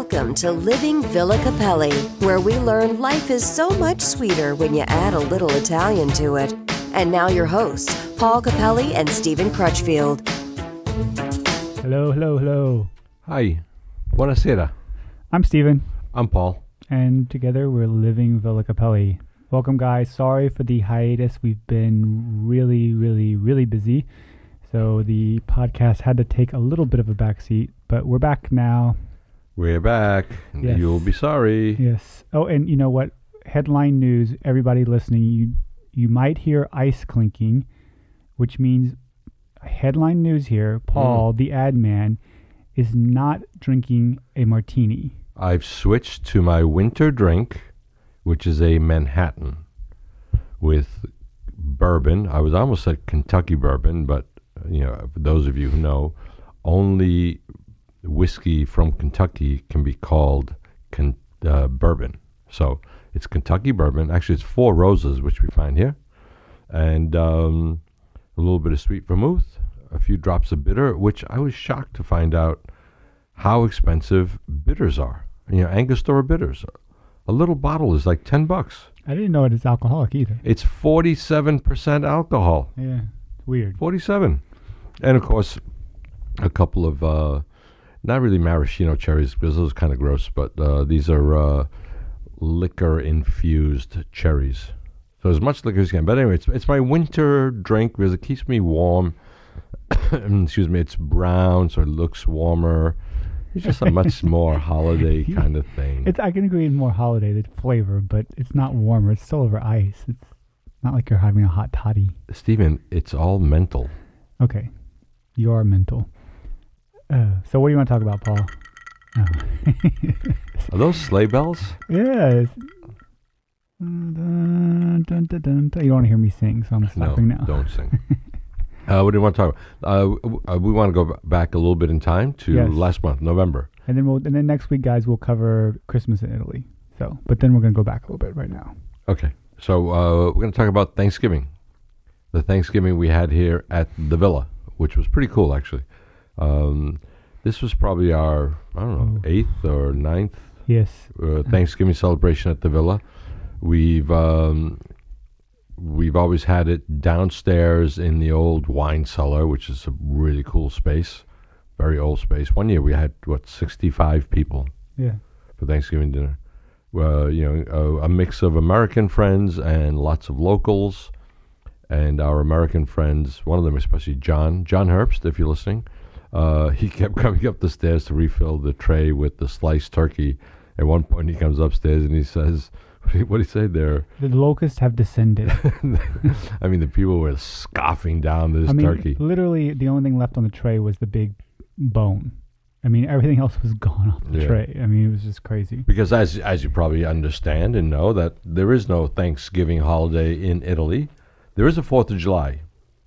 Welcome to Living Villa Capelli, where we learn life is so much sweeter when you add a little Italian to it. And now your hosts, Paul Capelli and Stephen Crutchfield. Hello, hello, hello. Hi. Buonasera. I'm Stephen. I'm Paul. And together we're Living Villa Capelli. Welcome, guys. Sorry for the hiatus. We've been really busy. So the podcast had to take a little bit of a backseat, but we're back now. We're back. Yes. You'll be sorry. Yes. Oh, and you know what? Headline news, everybody listening, you might hear ice clinking, which means headline news here. Paul, the ad man, is not drinking a martini. I've switched to my winter drink, which is a Manhattan with bourbon. I was almost at Kentucky bourbon, but you know, for those of you who know, only whiskey from Kentucky can be called bourbon. So it's Kentucky bourbon. Actually, it's Four Roses, which we find here, and a little bit of sweet vermouth, a few drops of bitter, which I was shocked to find out how expensive bitters are. You know, Angostura bitters. A little bottle is like $10. I didn't know it is alcoholic either. It's 47% alcohol. Yeah, it's weird. 47. And of course, a couple of, not really maraschino cherries, because those are kind of gross, but these are liquor-infused cherries. So as much liquor as you can. But anyway, it's my winter drink because it keeps me warm. Excuse me, it's brown, so it looks warmer. It's just a much more holiday kind of thing. I can agree with more holiday, the flavor, but it's not warmer. It's still over ice. It's not like you're having a hot toddy. Stephen, it's all mental. Okay. You are mental. So what do you want to talk about, Paul? Oh. Are those sleigh bells? Yes. Dun, dun, dun, dun, dun. You don't want to hear me sing, so I'm stopping now. Don't sing. What do you want to talk about? We want to go back a little bit in time to last month, November. And then next week, guys, we'll cover Christmas in Italy. But then we're going to go back a little bit right now. Okay. So we're going to talk about Thanksgiving. The Thanksgiving we had here at the Villa, which was pretty cool, actually. This was probably our, I don't know, 8th or 9th Thanksgiving celebration at the Villa. We've always had it downstairs in the old wine cellar, which is a really cool space, very old space. One year we had, 65 people for Thanksgiving dinner. A mix of American friends and lots of locals. And our American friends, one of them especially John Herbst, if you're listening, he kept coming up the stairs to refill the tray with the sliced turkey. At one point he comes upstairs and he says, what did he say there? The locusts have descended. I mean, the people were scoffing down this turkey. Literally, the only thing left on the tray was the big bone. I mean, everything else was gone off the tray. I mean, it was just crazy. Because as you probably understand and know, that there is no Thanksgiving holiday in Italy. There is a 4th of July,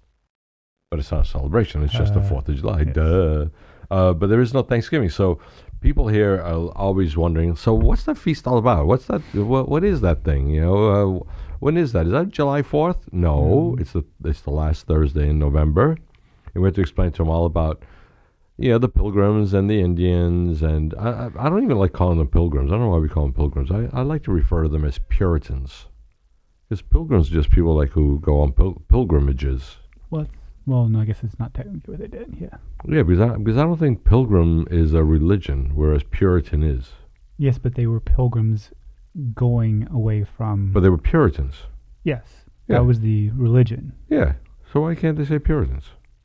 but it's not a celebration. It's just the 4th of July. Yes. Duh. But there is no Thanksgiving. So people here are always wondering, so what's that feast all about? What's that? What is that thing? You know, when is that? Is that July 4th? No, it's the last Thursday in November. And we have to explain to them all about, the Pilgrims and the Indians. And I don't even like calling them Pilgrims. I don't know why we call them Pilgrims. I like to refer to them as Puritans. Because pilgrims are just people like who go on pilgrimages. What? Well, no, I guess it's not technically what they did. Yeah. Yeah, because I don't think pilgrim is a religion, whereas Puritan is. Yes, but they were pilgrims going away from. But they were Puritans. Yes, that was the religion. Yeah. So why can't they say Puritans?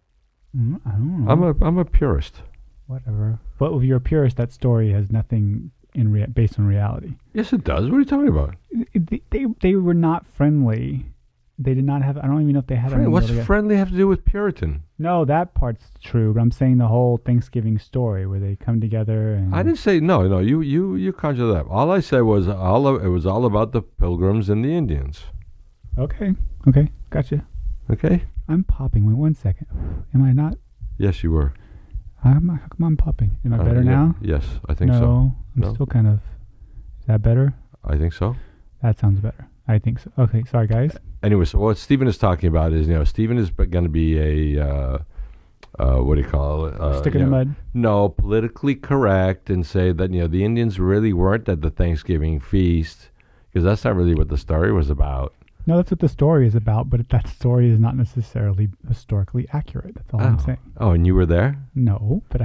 I don't know. I'm a purist. Whatever. But if you're a purist, that story has nothing based on reality. Yes, it does. What are you talking about? They were not friendly. They did not have. I don't even know if they had. What's friendly have to do with Puritan? No, that part's true. But I'm saying the whole Thanksgiving story where they come together. And I didn't say no. You conjured that up. All I said was it was all about the Pilgrims and the Indians. Okay, gotcha. Okay. I'm popping. Wait 1 second. Am I not? Yes, you were. How come I'm popping? Am I better now? Yes, I think so. No, I'm still kind of. Is that better? I think so. That sounds better. I think so. Okay, sorry guys. Anyway, so what Stephen is talking about is, Stephen is going to be what do you call it? Stick it in the mud. No, politically correct and say that the Indians really weren't at the Thanksgiving feast, because that's not really what the story was about. No, that's what the story is about, but that story is not necessarily historically accurate. That's all I'm saying. Oh, and you were there? No, but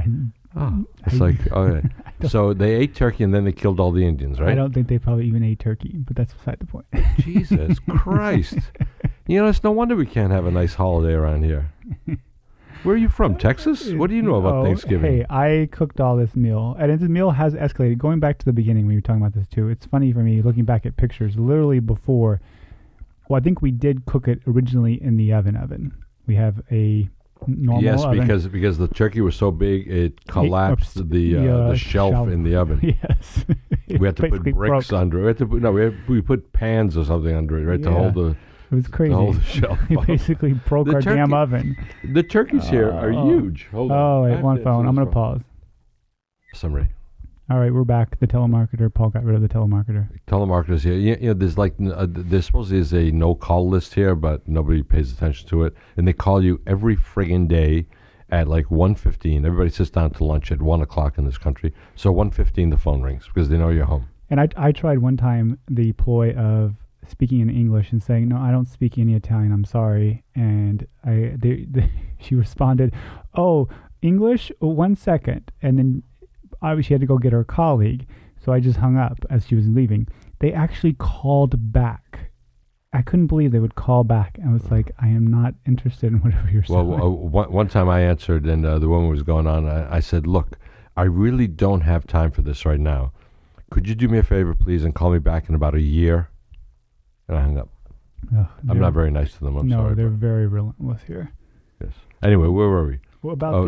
Okay. So they ate turkey and then they killed all the Indians, right? I don't think they probably even ate turkey, but that's beside the point. Jesus Christ. It's no wonder we can't have a nice holiday around here. Where are you from? Texas? What do you know about Thanksgiving? Hey, I cooked all this meal, and this meal has escalated. Going back to the beginning, when you were talking about this too, it's funny for me looking back at pictures. Literally before, I think we did cook it originally in the oven. We have a normal oven. Yes, because the turkey was so big, it collapsed the shelf in the oven. Yes, we had to put bricks under it. We put pans or something under it, right, to hold the. It was crazy. The shelf. We basically broke our damn oven. The turkeys here are huge. Hold on. Oh, wait, one phone. I'm going to pause. Summary. All right, we're back. The telemarketer. Paul got rid of the telemarketer. Telemarketers here. There's there supposedly is a no-call list here, but nobody pays attention to it. And they call you every friggin' day at 1:15. Everybody sits down to lunch at 1 o'clock in this country. So 1:15 the phone rings because they know you're home. And I tried one time the ploy of speaking in English and saying, "No, I don't speak any Italian. I'm sorry." And she responded, "Oh, English? 1 second." And then obviously she had to go get her colleague, so I just hung up as she was leaving. They actually called back. I couldn't believe they would call back. I was like, I am not interested in whatever you're saying. Well, one time I answered, and the woman was going on. I said, "Look, I really don't have time for this right now. Could you do me a favor, please, and call me back in about a year?" And I hung up. I'm not very nice to them. I'm sorry. No, they're very relentless here. Yes. Anyway, where were we? What about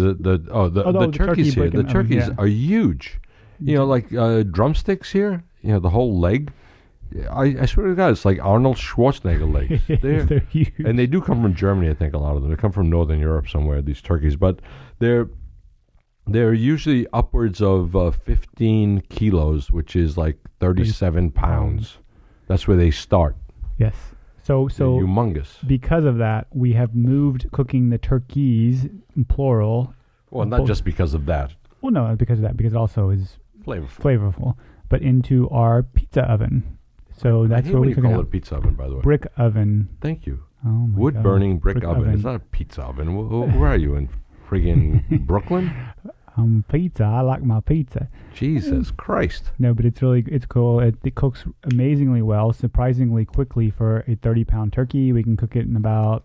the turkeys here? The turkeys are huge. Like drumsticks here. The whole leg. I swear to God, it's like Arnold Schwarzenegger legs. They're huge, and they do come from Germany. I think a lot of them. They come from Northern Europe somewhere. These turkeys, but they're usually upwards of 15 kilos, which is like 37 pounds. That's where they start. Yes. So they're humongous. Because of that, we have moved cooking the turkeys, plural. Well, not just because of that. Well, no, because of that, because it also is flavorful, but into our pizza oven. So that's where we call it a pizza oven, by the way. Brick oven. Thank you. Oh my God. Wood-burning brick oven. It's not a pizza oven. Where are you, in friggin' Brooklyn? Pizza. I like my pizza. Jesus Christ. No, but it's cool. It cooks amazingly well, surprisingly quickly for a 30-pound turkey. We can cook it in about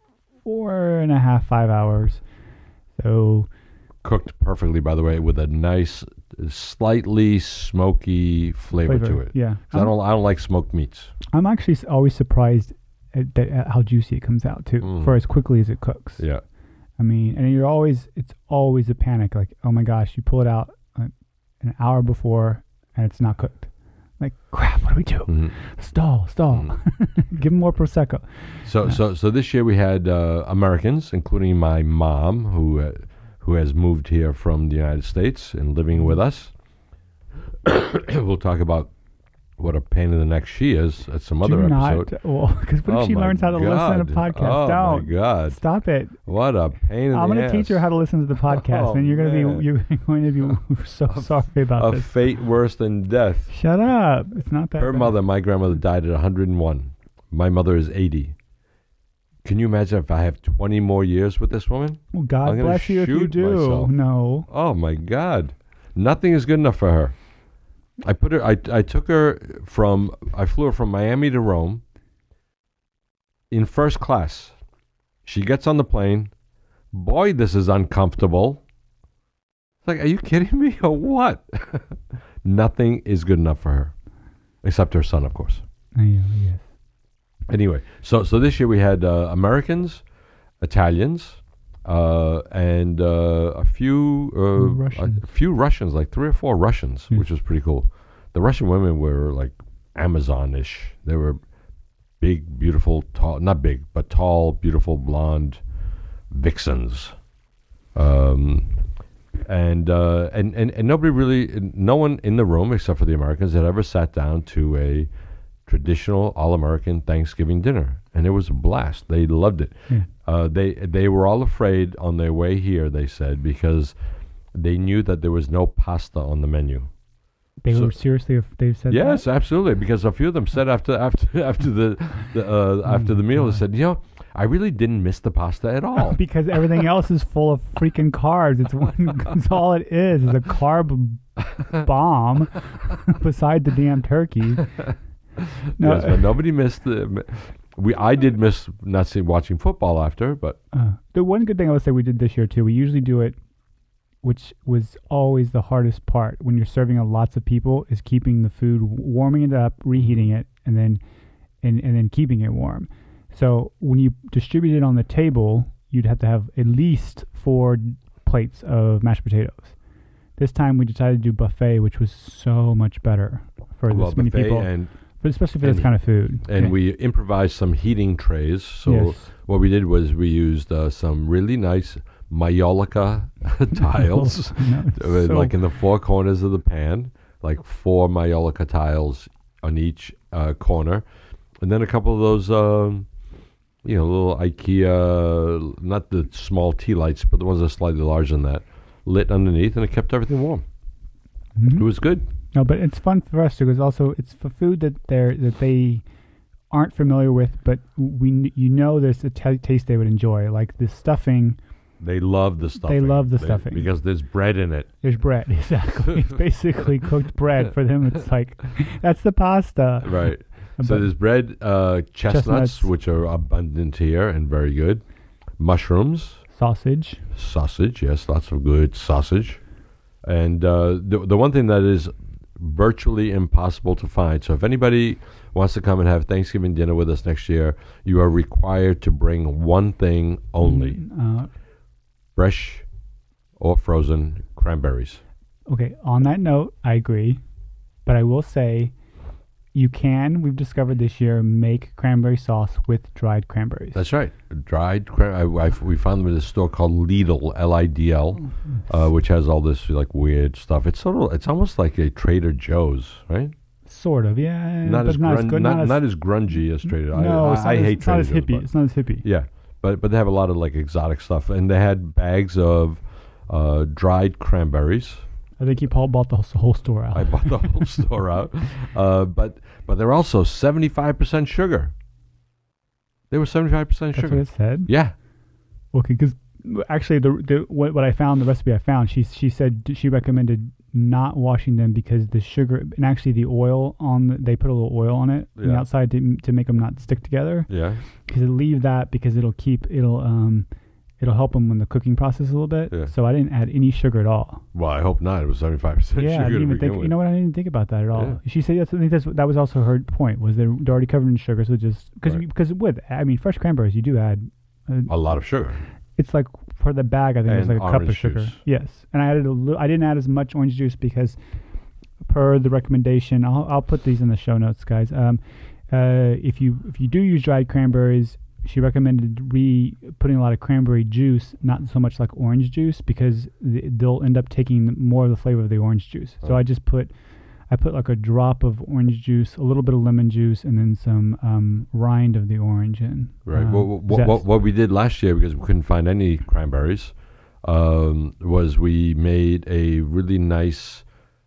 4.5, 5 hours. So cooked perfectly, by the way, with a nice, slightly smoky flavor to it. Yeah. I don't like smoked meats. I'm actually always surprised at how juicy it comes out too, for as quickly as it cooks. Yeah. I mean, and it's always a panic. Like, oh my gosh, you pull it out an hour before and it's not cooked. Like, crap, what do we do? Mm-hmm. Stall. Give them more Prosecco. So this year we had Americans, including my mom, who has moved here from the United States and living with us. We'll talk about what a pain in the neck she is at some other episode. Because what if she learns how to listen to podcasts? Oh my God! Stop it! What a pain in the ass! I'm going to teach her how to listen to the podcast, and you're going to be so sorry about this. A fate worse than death. Shut up! It's not that. Her mother, my grandmother, died at 101. My mother is 80. Can you imagine if I have 20 more years with this woman? Well, God bless you if you do. Myself. No. Oh my God! Nothing is good enough for her. I flew her from Miami to Rome in first class. She gets on the plane. Boy, this is uncomfortable. It's like, are you kidding me or what? Nothing is good enough for her. Except her son, of course. Yes. Anyway, so this year we had Americans, Italians, and a few Russians, like 3 or 4 Russians, which was pretty cool. The Russian women were like Amazon-ish. They were big, beautiful, tall, not big, but tall, beautiful, blonde vixens. And nobody really, no one in the room except for the Americans had ever sat down to a traditional all-American Thanksgiving dinner, and it was a blast. They loved it. They were all afraid on their way here, they said, because they knew that there was no pasta on the menu. They were seriously, if they've said yes, that? absolutely, because a few of them said after the meal, they said, I really didn't miss the pasta at all. Because everything else is full of freaking carbs. It's all it is a carb bomb beside the damn turkey. No, yes, but nobody missed I did miss not watching football after, but the one good thing I would say we did this year too. We usually do it, which was always the hardest part when you're serving lots of people, is keeping the food, warming it up, reheating it, and then keeping it warm. So when you distribute it on the table, you'd have to have at least 4 plates of mashed potatoes. This time we decided to do buffet, which was so much better for this many people, but especially for this kind of food. And we improvised some heating trays. So what we did was we used some really nice Maiolica tiles, like in the 4 corners of the pan, like 4 Maiolica tiles on each corner, and then a couple of those, little IKEA, not the small tea lights, but the ones that are slightly larger than that, lit underneath, and it kept everything warm. Mm-hmm. It was good. No, but it's fun for us because also it's for food that they aren't familiar with, but there's a taste they would enjoy, like the stuffing. They love the stuffing. They love the stuffing. Because there's bread in it. There's bread, exactly. It's basically cooked bread. For them, it's like, that's the pasta. Right. So there's bread, chestnuts, which are abundant here and very good. Mushrooms. Sausage, yes, lots of good sausage. And the one thing that is virtually impossible to find, so if anybody wants to come and have Thanksgiving dinner with us next year, you are required to bring one thing only. Fresh or frozen cranberries. Okay, on that note, I agree. But I will say, we've discovered this year, make cranberry sauce with dried cranberries. That's right. Dried cranberries. We found them at a store called Lidl, Lidl, which has all this like weird stuff. It's almost like a Trader Joe's, right? Sort of, yeah. Not as grungy as Trader Joe's. No, I hate Trader Joe's. It's not as hippie. Yeah. But they have a lot of like exotic stuff, and they had bags of dried cranberries. I think Paul bought the whole store out. I bought the whole store out, but they're also 75% sugar. They were 75% sugar. That's what it said. Yeah. Okay, because actually, what I found, the recipe I found, she said she recommended not washing them because the sugar and actually the oil they put a little oil on it on the outside to make them not stick together. Yeah. Because leave that because it'll help them in the cooking process a little bit. Yeah. So I didn't add any sugar at all. Well, I hope not. It was 75% sugar. Yeah, I didn't even think. You know what? I didn't even think about that at all. Yeah. She said that was also her point. Was they're already covered in sugar, so just because fresh cranberries you do add a lot of sugar. It's like for the bag, I think it was like a cup of sugar. Juice. Yes, and I added I didn't add as much orange juice because, per the recommendation, I'll put these in the show notes, guys. If you do use dried cranberries, she recommended putting a lot of cranberry juice, not so much like orange juice, because they'll end up taking more of the flavor of the orange juice. So I put like a drop of orange juice, a little bit of lemon juice, and then some rind of the orange in. Right. What we did last year, because we couldn't find any cranberries, was we made a really nice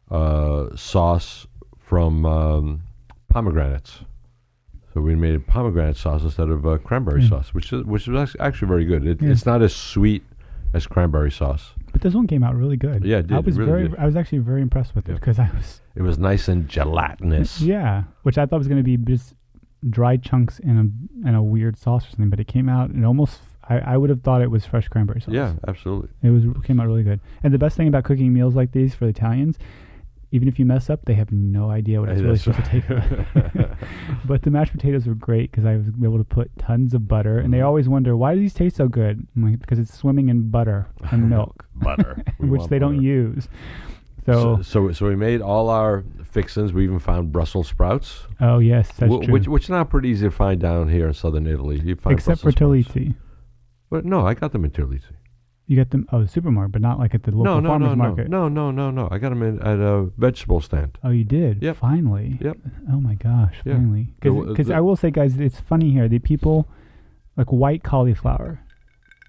sauce from pomegranates. So we made pomegranate sauce instead of cranberry sauce, which was actually very good. It's not as sweet as cranberry sauce. But this one came out really good. Yeah, it did. I was actually very impressed with it because it was nice and gelatinous. Yeah, which I thought was going to be just dried chunks in a weird sauce or something, but it came out and almost. I would have thought it was fresh cranberry sauce. Yeah, absolutely. It came out really good. And the best thing about cooking meals like these for the Italians, even if you mess up, they have no idea what it's really supposed to taste like. But the mashed potatoes were great because I was able to put tons of butter, and they always wonder, why do these taste so good? I'm like, because it's swimming in butter and milk. Butter. Which they don't use. So we made all our fixins. We even found Brussels sprouts. Oh, yes, that's true. Which are not pretty easy to find down here in southern Italy. You find except for Terlizzi. But no, I got them in Terlizzi. You got them, the supermarket, but not like at the local farmer's market. No. I got them at a vegetable stand. Oh, you did? Yep. Finally? Yep. Oh, my gosh, finally. Because I will say, guys, it's funny here. The people, like white cauliflower,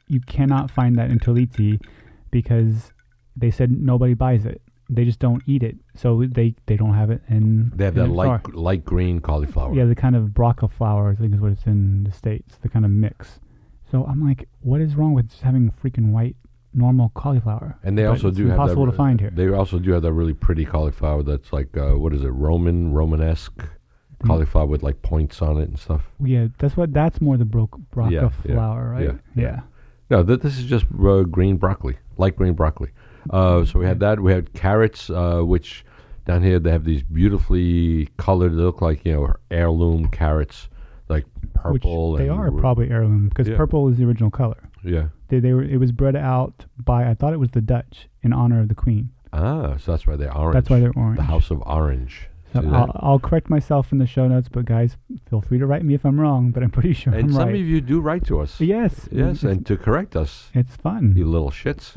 you cannot find that in Toliti because they said nobody buys it. They just don't eat it, so they don't have it in. They have in that their light green cauliflower. Yeah, the kind of braca flower, I think is what it's in the States. The kind of mix. So I'm like, what is wrong with just having freaking white normal cauliflower? And they also do have that. Impossible to find here. They also do have that really pretty cauliflower that's like what is it, Romanesque cauliflower with like points on it and stuff. Yeah, that's more the braca flower, right? Yeah. No, this is just green broccoli, light green broccoli. So we had that. We had carrots, which down here they have these beautifully colored. They look like heirloom carrots, like purple. Which they are probably heirloom because purple is the original color. Yeah. They were. It was bred out by, I thought it was the Dutch in honor of the Queen. Ah, so that's why they're orange. That's why they're orange. The House of Orange. So I'll correct myself in the show notes, but guys, feel free to write me if I'm wrong, but I'm pretty sure I'm right. And some of you do write to us. Yes. And to correct us. It's fun. You little shits.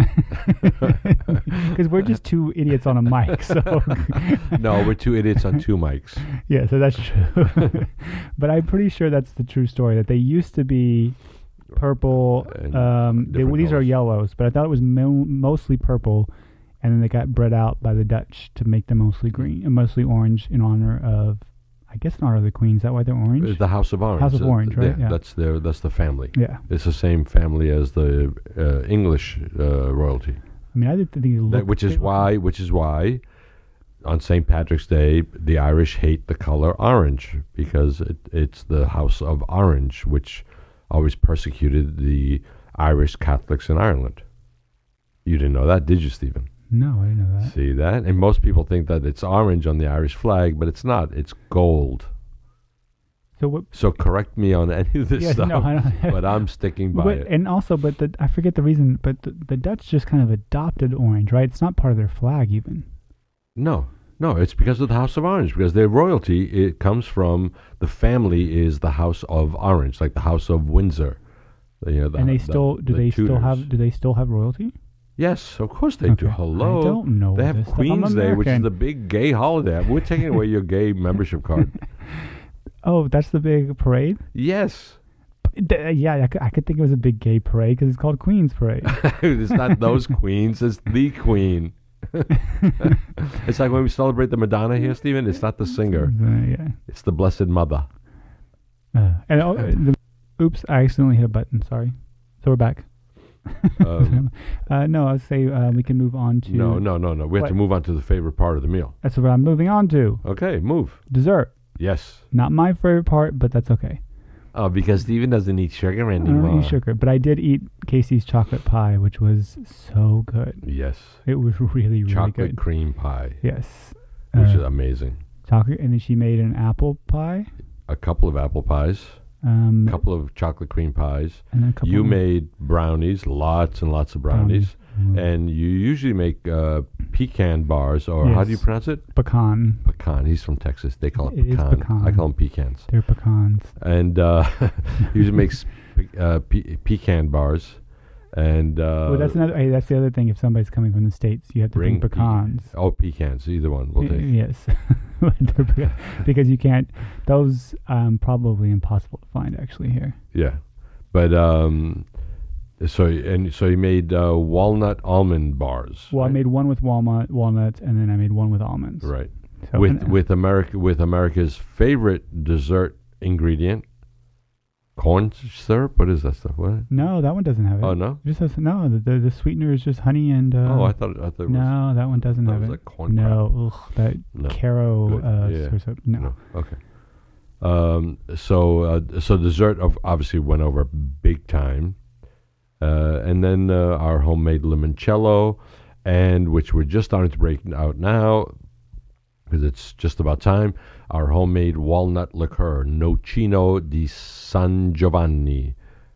Because we're just two idiots on a mic, so... No, we're two idiots on two mics. Yeah, so that's true. But I'm pretty sure that's the true story, that they used to be purple. These are yellows, but I thought it was mostly purple, and then they got bred out by the Dutch to make them mostly green and mostly orange in honor of, I guess, in honor of the Queen. Is that why they're orange? The House of Orange. House of Orange, right? Yeah, that's the family. Yeah, it's the same family as the English royalty. I mean, I didn't think it looked. Which is why, on St. Patrick's Day, the Irish hate the color orange because it's the House of Orange, which always persecuted the Irish Catholics in Ireland. You didn't know that, did you, Stephen? No, I didn't know that. See that? And most people think that it's orange on the Irish flag, but it's not. It's gold. So correct me on any of this stuff, no, I don't. But I'm sticking by it. And also, I forget the reason, but the Dutch just kind of adopted orange, right? It's not part of their flag even. No, it's because of the House of Orange, because their royalty, it comes from, the family is the House of Orange, like the House of Windsor. Do they still have royalty? Yes, of course they do. Hello. I don't know. They have Queen's Day, which is the big gay holiday. We're taking away your gay membership card. Oh, that's the big parade? Yes. Yeah, I could think it was a big gay parade because it's called Queen's Parade. It's not those queens, it's the Queen. It's like when we celebrate the Madonna here, Stephen, it's not the singer. Yeah. It's the Blessed Mother. Oops, I accidentally hit a button. Sorry. So we're back. No, I would say we can move on to... No. We have to move on to the favorite part of the meal. That's what I'm moving on to. Okay, move. Dessert. Yes. Not my favorite part, but that's okay. Oh, because Stephen doesn't eat sugar anymore. I don't eat sugar, but I did eat Casey's chocolate pie, which was so good. Yes. It was really, really chocolate good. Cream pie. Yes. Which is amazing. Chocolate, and then she made an apple pie. A couple of apple pies. A couple of chocolate cream pies. And you made brownies, lots and lots of brownies. And you usually make pecan bars, or how do you pronounce it? Pecan. Pecan. He's from Texas. They call it pecan. Pecan. I call them pecans. They're pecans. And usually makes pecan bars. And that's another. Hey, that's the other thing. If somebody's coming from the States, you have to bring pecans. Pecans. Either one will take. Yes, because you can't. Those probably impossible to find actually here. Yeah, but so you made walnut almond bars. Well, right? I made one with walnuts, and then I made one with almonds. Right. So with America's favorite dessert ingredient. Corn syrup? What is that stuff? What? No, that one doesn't have it. Oh, no? It just has, no, the sweetener is just honey and... I thought it was... No, that one doesn't have it. It was like corn that Caro syrup. No. Okay. So dessert obviously went over big time. And then our homemade limoncello, and which we're just starting to break out now, because it's just about time, our homemade walnut liqueur, Nocino di San Giovanni,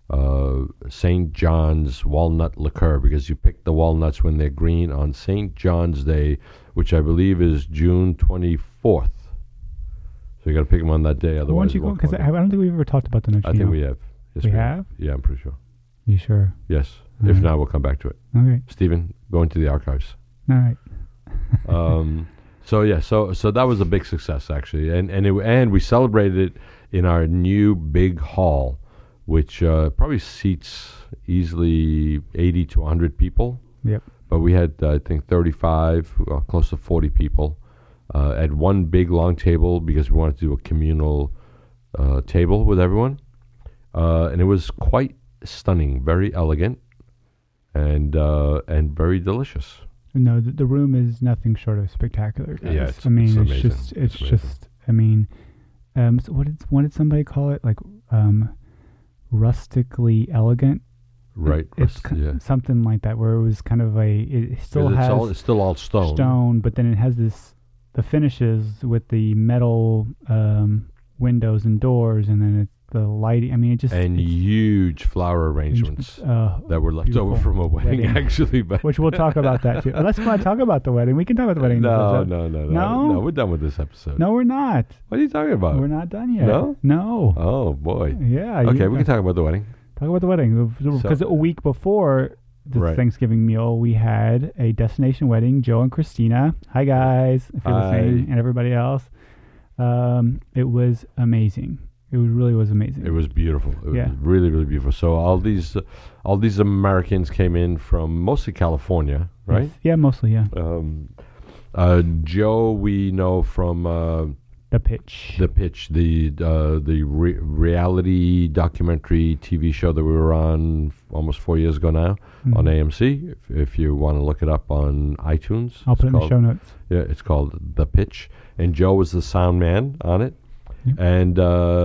St. John's walnut liqueur, because you pick the walnuts when they're green on St. John's Day, which I believe is June 24th. So you got to pick them on that day, otherwise... Why don't you go? Because I don't think we've ever talked about the Nocino. I think we have. Yes, we have? Yeah, I'm pretty sure. You sure? Yes. If not, we'll come back to it. Okay. Stephen, go into the archives. All right. So that was a big success actually, and we celebrated it in our new big hall, which probably seats easily 80 to 100 people. Yep. But we had, I think, 35, close to 40 people at one big long table because we wanted to do a communal table with everyone. And it was quite stunning, very elegant, and very delicious. No, the room is nothing short of spectacular, guys. Yeah, it's amazing. It's just. I mean, so what did somebody call it? Like, rustically elegant. Right. It's something like that, where it was kind of it still has it's still all stone. Stone, but then it has the finishes with the metal windows and doors, and then the lighting. I mean, it's huge flower arrangements that were left over from a wedding, actually. But which we'll talk about that too. Unless you want to talk about the wedding, we can talk about the wedding. No. We're done with this episode. No, we're not. What are you talking about? We're not done yet. No. Oh boy. Yeah. Okay, we can talk about the wedding. Talk about the wedding, because a week before the Thanksgiving meal, we had a destination wedding. Joe and Christina. Hi guys, if you're listening, and everybody else. It was amazing. It really was amazing. It was beautiful. It was really, really beautiful. So all these Americans came in from mostly California, right? Yes. Yeah, mostly. Yeah. Joe, we know from The Pitch. The Pitch, the reality documentary TV show that we were on almost 4 years ago now on AMC. If you want to look it up on iTunes, I'll put it in the show notes. Yeah, it's called The Pitch, and Joe was the sound man on it. Yep. And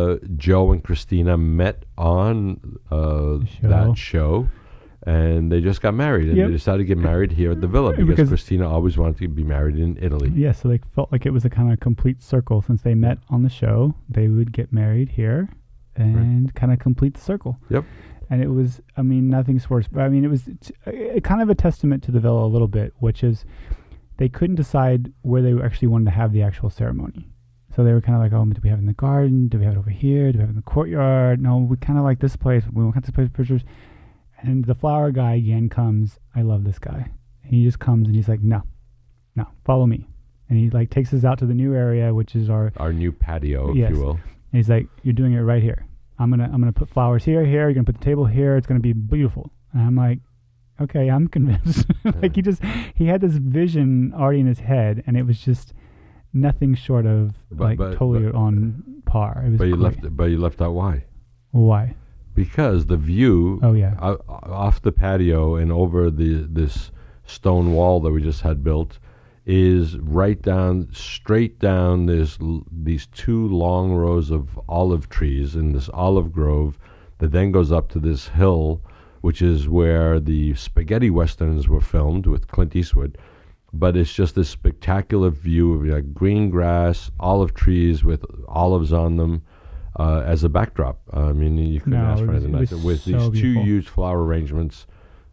Joe and Christina met on that show, and they just got married. And they decided to get married here at the villa because Christina always wanted to be married in Italy. Yeah, so they felt like it was a kind of complete circle. Since they met on the show, they would get married here and kind of complete the circle. Yep. And it was, I mean, nothing's worse. But I mean, it was kind of a testament to the villa a little bit, which is they couldn't decide where they actually wanted to have the actual ceremony. So they were kind of like, oh, do we have it in the garden? Do we have it over here? Do we have it in the courtyard? No, we kind of like this place. We want this place for pictures. And the flower guy again comes. I love this guy. And he just comes and he's like, no, follow me. And he like takes us out to the new area, which is our new patio, if you will. And he's like, you're doing it right here. I'm gonna put flowers here. You're gonna put the table here. It's gonna be beautiful. And I'm like, okay, I'm convinced. Like he had this vision already in his head, and it was just nothing short of totally on par. It was you left out why? Why? Because the view off the patio and over this stone wall that we just had built is straight down. There's these two long rows of olive trees in this olive grove that then goes up to this hill, which is where the spaghetti westerns were filmed with Clint Eastwood. But it's just this spectacular view of green grass, olive trees with olives on them as a backdrop. I mean, you couldn't ask for anything nicer. With these two huge flower arrangements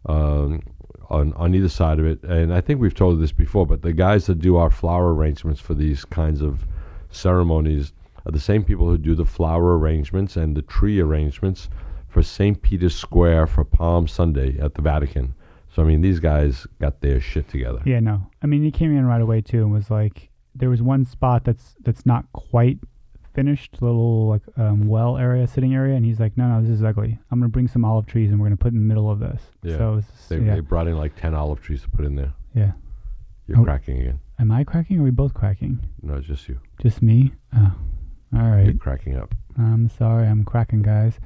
on either side of it. And I think we've told you this before, but the guys that do our flower arrangements for these kinds of ceremonies are the same people who do the flower arrangements and the tree arrangements for St. Peter's Square for Palm Sunday at the Vatican. So, I mean, these guys got their shit together. Yeah, no. I mean, he came in right away, too, and was like, there was one spot that's not quite finished, little, like, well area, sitting area, and he's like, no, this is ugly. I'm going to bring some olive trees, and we're going to put in the middle of this. Yeah. So they brought in, like, 10 olive trees to put in there. Yeah. You're cracking again. Am I cracking, or are we both cracking? No, it's just you. Just me? Oh, all right. You're cracking up. I'm sorry, I'm cracking, guys.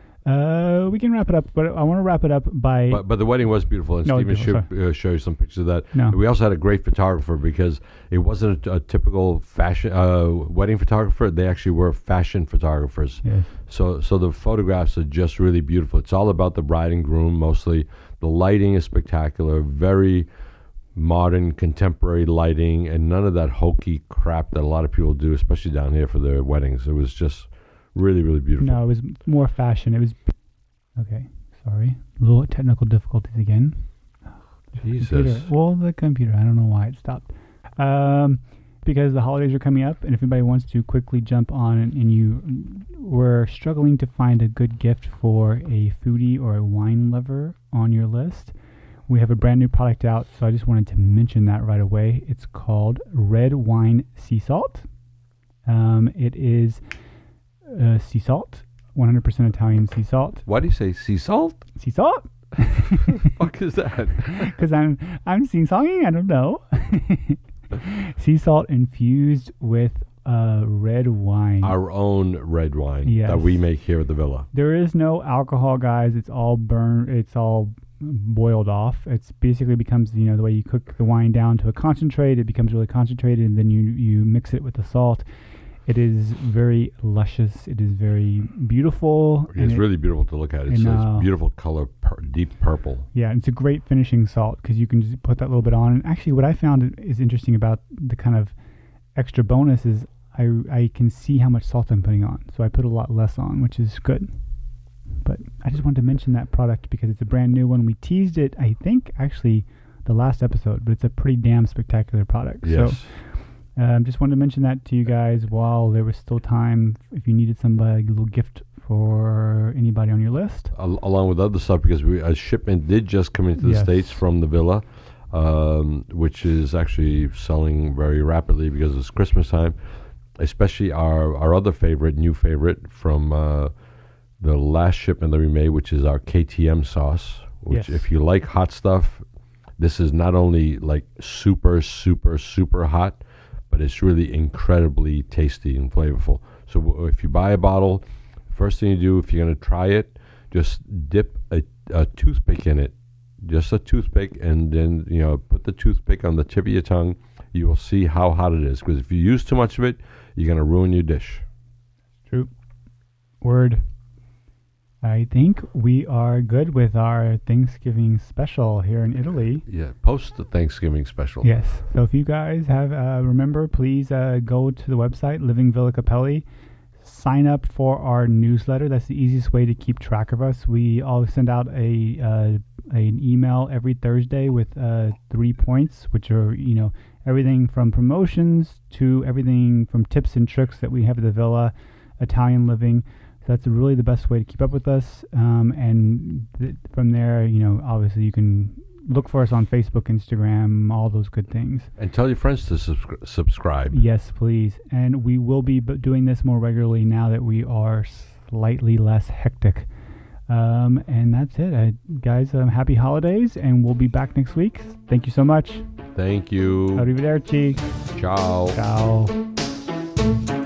We can wrap it up, but I want to wrap it up by... But the wedding was beautiful, and Stephen should show you some pictures of that. No. We also had a great photographer because it wasn't a typical fashion wedding photographer. They actually were fashion photographers. Yes. So the photographs are just really beautiful. It's all about the bride and groom mostly. The lighting is spectacular, very modern, contemporary lighting, and none of that hokey crap that a lot of people do, especially down here for their weddings. It was just... really, really beautiful. No, it was more fashion. It was... Okay, sorry. A little technical difficulties again. Jesus. Computer. Well, the computer. I don't know why it stopped. Because the holidays are coming up, and if anybody wants to quickly jump on and you were struggling to find a good gift for a foodie or a wine lover on your list, we have a brand new product out, so I just wanted to mention that right away. It's called Red Wine Sea Salt. It is... sea salt, 100% Italian sea salt. Why do you say sea salt? Sea salt? Fuck is that? Because I'm sing-songing. I don't know. Sea salt infused with red wine. Our own red wine Yes. that we make here at the villa. There is no alcohol, guys. It's all burned. It's all boiled off. It's basically becomes, the way you cook the wine down to a concentrate. It becomes really concentrated, and then you mix it with the salt. It is very luscious. It is very beautiful. It's really beautiful to look at. It's a beautiful color, deep purple. Yeah, it's a great finishing salt because you can just put that little bit on. And actually, what I found is interesting about the kind of extra bonus is I can see how much salt I'm putting on. So I put a lot less on, which is good. But I just wanted to mention that product because it's a brand new one. We teased it, I think, actually, the last episode, but it's a pretty damn spectacular product. Yes. So just wanted to mention that to you guys while there was still time. If you needed somebody, a little gift for anybody on your list. Along with other stuff, because a shipment did just come into the States from the villa, which is actually selling very rapidly because it's Christmas time. Especially our other new favorite from the last shipment that we made, which is our KTM sauce. Which, if you like hot stuff, this is not only like super, super, super hot, but it's really incredibly tasty and flavorful. So if you buy a bottle, first thing you do, if you're going to try it, just dip a toothpick in it. Just a toothpick, and then, put the toothpick on the tip of your tongue. You will see how hot it is. Because if you use too much of it, you're going to ruin your dish. True. Word. I think we are good with our Thanksgiving special here in Italy. Yeah, post the Thanksgiving special. Yes. So if you guys have, remember, please go to the website, Living Villa Capelli. Sign up for our newsletter. That's the easiest way to keep track of us. We always send out an email every Thursday with 3 points, which are, everything from promotions to everything from tips and tricks that we have at the villa, Italian living. So that's really the best way to keep up with us. And from there, obviously you can look for us on Facebook, Instagram, all those good things. And tell your friends to subscribe. Yes, please. And we will be doing this more regularly now that we are slightly less hectic. And that's it. Guys, happy holidays, and we'll be back next week. Thank you so much. Thank you. Arrivederci. Ciao. Ciao.